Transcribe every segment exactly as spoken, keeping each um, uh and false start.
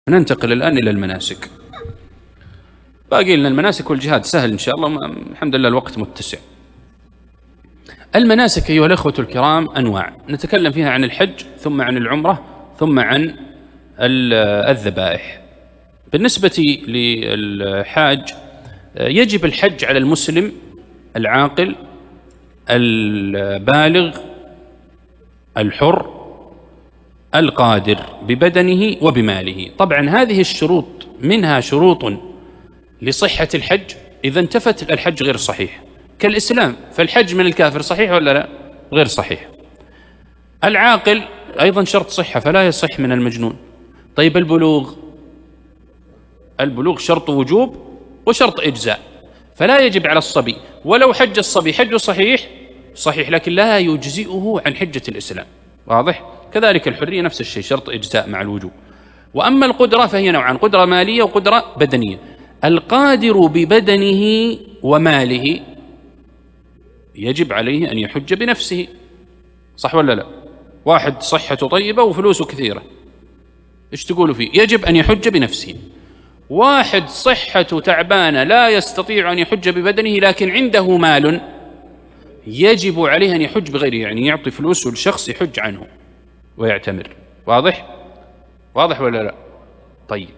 ننتقل الآن إلى المناسك. باقي لنا المناسك والجهاد سهل إن شاء الله، الحمد لله الوقت متسع. المناسك أيها الأخوة الكرام أنواع، نتكلم فيها عن الحج ثم عن العمرة ثم عن الذبائح. بالنسبة للحاج يجب الحج على المسلم العاقل البالغ الحر القادر ببدنه وبماله. طبعا هذه الشروط منها شروط لصحة الحج، إذا انتفت الحج غير صحيح، كالإسلام، فالحج من الكافر صحيح ولا لا؟ غير صحيح. العاقل أيضا شرط صحة فلا يصح من المجنون. طيب البلوغ، البلوغ شرط وجوب وشرط إجزاء، فلا يجب على الصبي، ولو حج الصبي حجه صحيح صحيح لكن لا يجزئه عن حجة الإسلام، واضح؟ كذلك الحرية نفس الشيء، شرط إجزاء مع الوجوب. وأما القدرة فهي نوعان، قدرة مالية وقدرة بدنية. القادر ببدنه وماله يجب عليه أن يحج بنفسه، صح ولا لا؟ واحد صحته طيبة وفلوسه كثيرة، إيش تقولوا فيه؟ يجب أن يحج بنفسه. واحد صحته تعبانة لا يستطيع أن يحج ببدنه لكن عنده مال، يجب عليه أن يحج بغيره، يعني يعطي فلوسه لشخص يحج عنه ويعتمر. واضح؟ واضح ولا لا؟ طيب،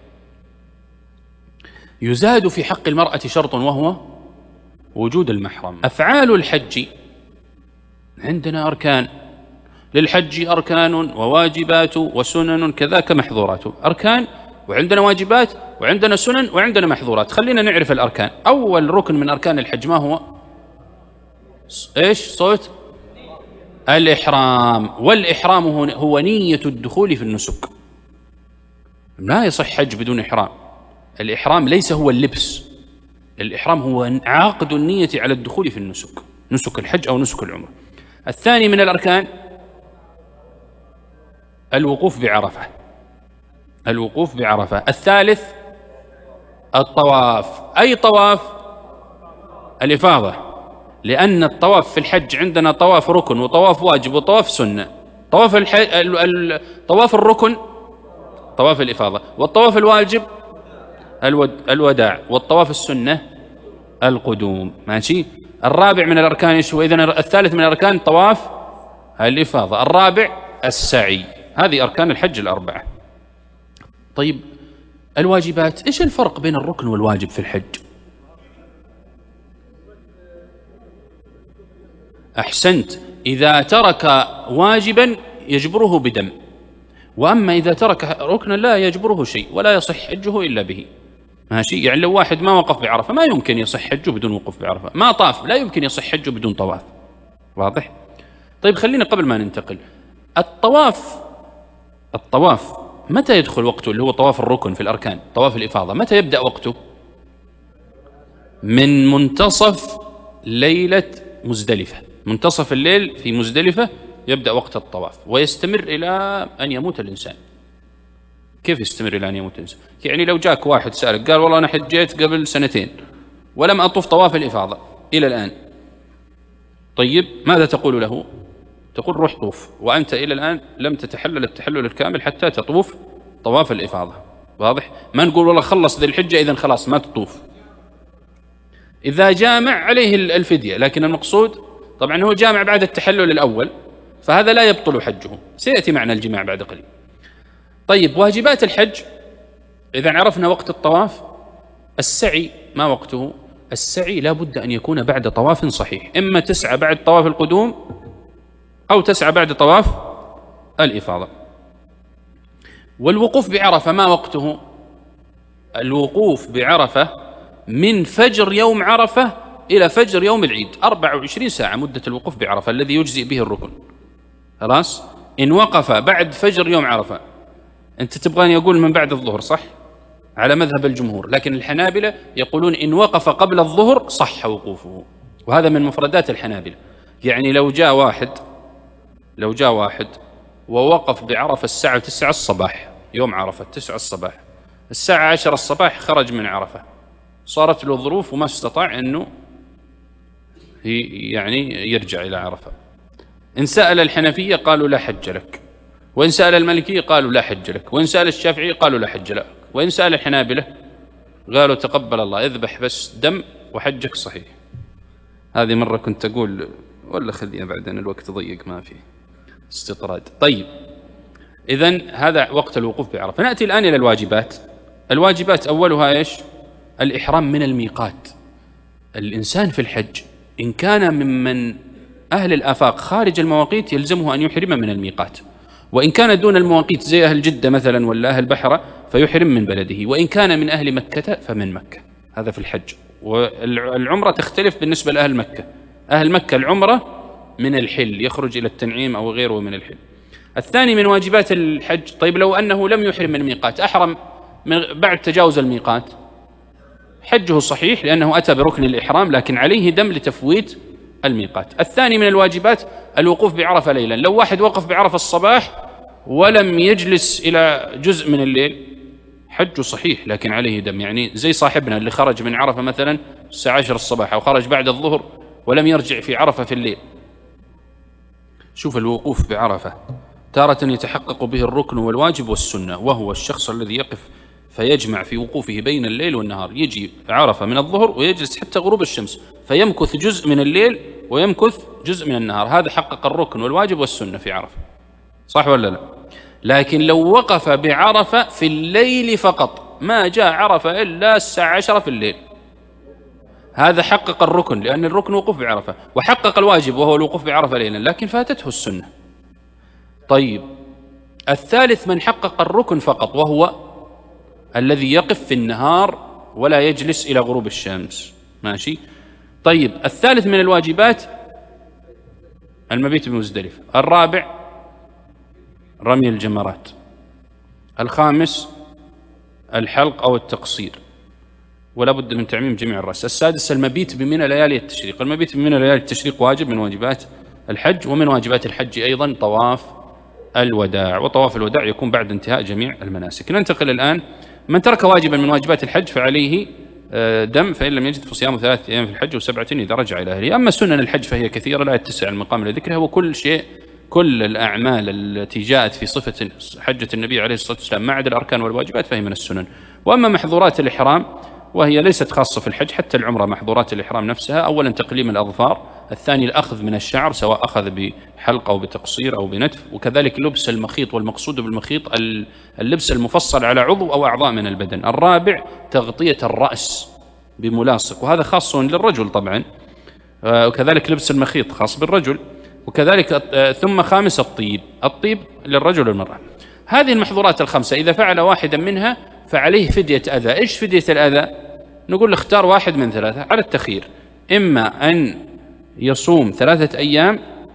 يزاد في حق المرأة شرط وهو وجود المحرم. أفعال الحج عندنا أركان، للحج أركان وواجبات وسنن كذاك محظورات. أركان وعندنا واجبات وعندنا سنن وعندنا محظورات. خلينا نعرف الأركان. أول ركن من أركان الحج ما هو؟ إيش صوت؟ الإحرام. والإحرام هو نية الدخول في النسك، لا يصح حج بدون إحرام. الإحرام ليس هو اللبس، الإحرام هو عقد النية على الدخول في النسك، نسك الحج أو نسك العمرة. الثاني من الأركان الوقوف بعرفة، الوقوف بعرفة. الثالث الطواف. أي طواف؟ الإفاضة، لأن الطواف في الحج عندنا طواف ركن وطواف واجب وطواف سنة. طواف الحج طواف الركن طواف الإفاضة، والطواف الواجب الود... الوداع، والطواف السنة القدوم. ماشي. الرابع من الأركان ايش هو؟ إذن الثالث من الأركان طواف الإفاضة، الرابع السعي. هذه أركان الحج الأربعة. طيب الواجبات، ايش الفرق بين الركن والواجب في الحج؟ أحسنت، إذا ترك واجبا يجبره بدم، وأما إذا ترك ركنا لا يجبره شيء ولا يصح حجه إلا به. ماشي. يعني لو واحد ما وقف بعرفة ما يمكن يصح حجه بدون وقوف بعرفة، ما طاف لا يمكن يصح حجه بدون طواف. واضح؟ طيب خلينا قبل ما ننتقل، الطواف الطواف متى يدخل وقته؟ اللي هو طواف الركن في الأركان، طواف الإفاضة، متى يبدأ وقته؟ من منتصف ليلة مزدلفة، منتصف الليل في مزدلفة يبدأ وقت الطواف ويستمر إلى أن يموت الإنسان. كيف يستمر إلى أن يموت الإنسان؟ يعني لو جاك واحد سألك قال والله أنا حجيت قبل سنتين ولم أطوف طواف الإفاضة إلى الآن، طيب ماذا تقول له؟ تقول روح طوف، وأنت إلى الآن لم تتحلل التحلل الكامل حتى تطوف طواف الإفاضة. واضح؟ ما نقول والله خلص ذي الحجة إذن خلاص ما تطوف. إذا جامع عليه الفدية، لكن المقصود طبعا هو جامع بعد التحلل الأول فهذا لا يبطل حجه، سيأتي معنا الجماع بعد قليل. طيب واجبات الحج، إذا عرفنا وقت الطواف. السعي ما وقته؟ السعي لا بد أن يكون بعد طواف صحيح، إما تسعى بعد طواف القدوم أو تسعى بعد طواف الإفاضة. والوقوف بعرفة ما وقته؟ الوقوف بعرفة من فجر يوم عرفة إلى فجر يوم العيد، أربع وعشرين ساعة مدة الوقوف بعرفة الذي يجزئ به الركن. خلاص؟ إن وقف بعد فجر يوم عرفة، أنت تبغاني أقول من بعد الظهر صح؟ على مذهب الجمهور، لكن الحنابلة يقولون إن وقف قبل الظهر صح وقوفه، وهذا من مفردات الحنابلة. يعني لو جاء واحد لو جاء واحد ووقف بعرفة الساعة تسعة الصباح يوم عرفة، تسعة الصباح، الساعة عشرة الصباح خرج من عرفة، صارت له ظروف وما استطاع أنه يعني يرجع إلى عرفة. إن سأل الحنفية قالوا لا حج لك، وإن سأل المالكية قالوا لا حج لك، وإن سأل الشافعية قالوا لا حج لك. وإن سأل الحنابلة قالوا تقبل الله، اذبح بس دم وحجك صحيح. هذه مرة كنت أقول ولا خليها بعدين، الوقت ضيق ما فيه استطراد. طيب إذن هذا وقت الوقوف بعرفة. نأتي الآن إلى الواجبات. الواجبات أولها إيش؟ الإحرام من الميقات. الإنسان في الحج إن كان ممن أهل الآفاق خارج المواقيت يلزمه أن يحرم من الميقات، وإن كان دون المواقيت زي أهل جدة مثلا ولا أهل بحرة فيحرم من بلده، وإن كان من أهل مكة فمن مكة. هذا في الحج. والعمرة تختلف بالنسبة لأهل مكة. أهل مكة العمرة من الحل، يخرج إلى التنعيم أو غيره من الحل. الثاني من واجبات الحج، طيب لو أنه لم يحرم من الميقات، أحرم من بعد تجاوز الميقات، حجه صحيح لأنه أتى بركن الإحرام، لكن عليه دم لتفويت الميقات. الثاني من الواجبات الوقوف بعرفة ليلا. لو واحد وقف بعرفة الصباح ولم يجلس إلى جزء من الليل حجه صحيح لكن عليه دم. يعني زي صاحبنا اللي خرج من عرفة مثلا الساعة عشرة الصباح أو خرج بعد الظهر ولم يرجع في عرفة في الليل. شوف الوقوف بعرفة تارة يتحقق به الركن والواجب والسنة، وهو الشخص الذي يقف فيجمع في وقوفه بين الليل والنهار، يجي عرفة من الظهر ويجلس حتى غروب الشمس، فيمكث جزء من الليل ويمكث جزء من النهار. هذا حقق الركن والواجب والسنة في عرفة، صح ولا لا؟ لكن لو وقف بعرفة في الليل فقط، ما جاء عرفة إلا الساعة عشرة في الليل، هذا حقق الركن لأن الركن وقوف بعرفة، وحقق الواجب وهو الوقوف بعرفة ليلا، لكن فاتته السنة. طيب الثالث من حقق الركن فقط، وهو الذي يقف في النهار ولا يجلس إلى غروب الشمس. ماشي. طيب الثالث من الواجبات المبيت بمزدلفة. الرابع رمي الجمرات. الخامس الحلق أو التقصير، ولا بد من تعميم جميع الرأس. السادس المبيت بمنى ليالي التشريق. المبيت بمنى ليالي التشريق واجب من واجبات الحج، ومن واجبات الحج أيضا طواف الوداع، وطواف الوداع يكون بعد انتهاء جميع المناسك. ننتقل الآن. من ترك واجبا من واجبات الحج فعليه دم، فإن لم يجد فصيام ثلاثة أيام في الحج وسبعة إذا رجع إلى أهله. أما سنن الحج فهي كثيرة لا يتسع المقام لذكرها، وكل شيء كل الأعمال التي جاءت في صفة حجة النبي عليه الصلاة والسلام ما عدا الأركان والواجبات فهي من السنن. وأما محظورات الإحرام وهي ليست خاصة في الحج، حتى العمرة محظورات الإحرام نفسها. أولا تقليم الأظفار، الثاني الأخذ من الشعر سواء أخذ بحلق أو بتقصير أو بنتف، وكذلك لبس المخيط، والمقصود بالمخيط اللبس المفصل على عضو أو أعضاء من البدن. الرابع تغطية الرأس بملاصق، وهذا خاص للرجل طبعا، وكذلك لبس المخيط خاص بالرجل، وكذلك ثم خامس الطيب، الطيب للرجل والمرأة. هذه المحظورات الخمسة إذا فعل واحدا منها فعليه فدية أذى. إيش فدية الأذى؟ نقول اختار واحد من ثلاثة على التخيير، إما أن يصوم ثلاثة أيام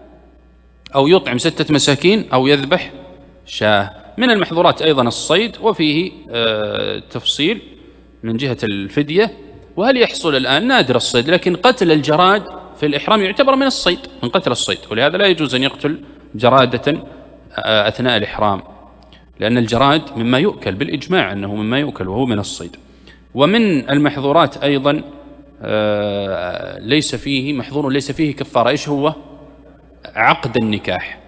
أو يطعم ستة مساكين أو يذبح شاة. من المحظورات أيضا الصيد، وفيه آه تفصيل من جهة الفدية. وهل يحصل الآن؟ نادر الصيد، لكن قتل الجراد في الإحرام يعتبر من الصيد، من قتل الصيد، ولهذا لا يجوز أن يقتل جرادة أثناء الإحرام، لأن الجراد مما يؤكل بالإجماع أنه مما يؤكل وهو من الصيد. ومن المحظورات أيضا آه ليس فيه محظور ليس فيه كفارة. إيش هو؟ عقد النكاح.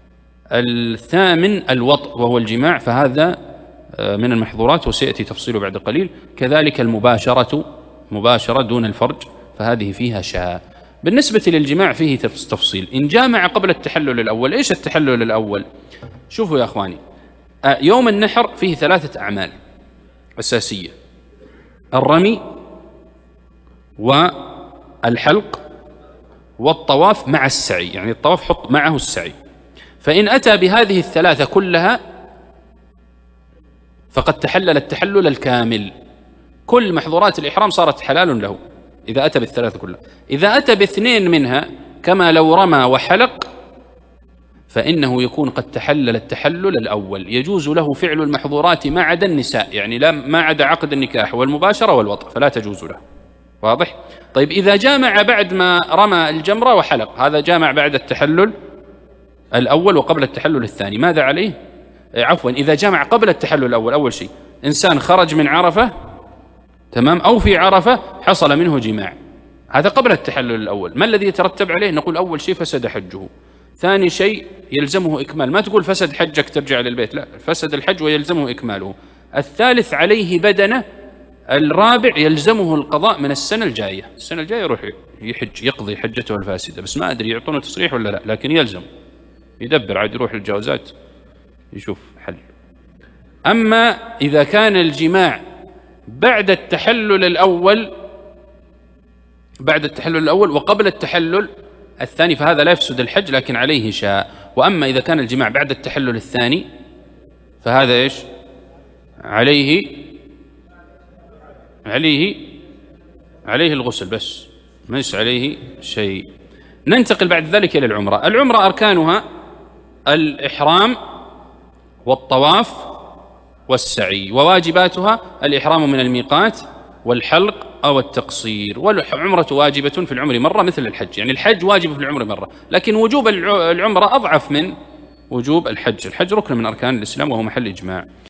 الثامن الوطء وهو الجماع، فهذا آه من المحظورات وسيأتي تفصيله بعد قليل. كذلك المباشرة، مباشرة دون الفرج، فهذه فيها شاء. بالنسبة للجماع فيه تفصيل. إن جامع قبل التحلل الأول. إيش التحلل الأول؟ شوفوا يا أخواني، آه يوم النحر فيه ثلاثة أعمال أساسية: الرمي والحلق والطواف مع السعي، يعني الطواف حط معه السعي. فإن أتى بهذه الثلاثة كلها فقد تحلل التحلل الكامل، كل محظورات الإحرام صارت حلال له إذا أتى بالثلاثة كلها. إذا أتى باثنين منها كما لو رمى وحلق فإنه يكون قد تحلل التحلل الأول، يجوز له فعل المحظورات ما عدا النساء، يعني لا ما عدا عقد النكاح والمباشرة والوطء فلا تجوز له. واضح؟ طيب إذا جامع بعد ما رمى الجمرة وحلق، هذا جامع بعد التحلل الأول وقبل التحلل الثاني، ماذا عليه؟ عفوا إذا جامع قبل التحلل الأول، أول شيء إنسان خرج من عرفة تمام أو في عرفة حصل منه جماع، هذا قبل التحلل الأول، ما الذي يترتب عليه؟ نقول أول شيء فسد حجه، ثاني شيء يلزمه إكمال، ما تقول فسد حجك ترجع للبيت، لا، فسد الحج ويلزمه إكماله. الثالث عليه بدنة، الرابع يلزمه القضاء من السنة الجاية. السنة الجاية يروح يحج يقضي حجته الفاسدة، بس ما أدري يعطونه تصريح ولا لا، لكن يلزم يدبر عاد يروح للجوازات يشوف حل. أما إذا كان الجماع بعد التحلل الأول بعد التحلل الأول وقبل التحلل الثاني فهذا لا يفسد الحج لكن عليه شاء. وأما إذا كان الجماع بعد التحلل الثاني فهذا إيش؟ عليه عليه عليه الغسل بس، ليس عليه شيء. ننتقل بعد ذلك إلى العمرة. العمرة أركانها الإحرام والطواف والسعي، وواجباتها الإحرام من الميقات والحلق أو التقصير. والعمرة واجبة في العمر مرة مثل الحج، يعني الحج واجب في العمر مرة، لكن وجوب العمرة أضعف من وجوب الحج. الحج ركن من أركان الإسلام وهو محل إجماع.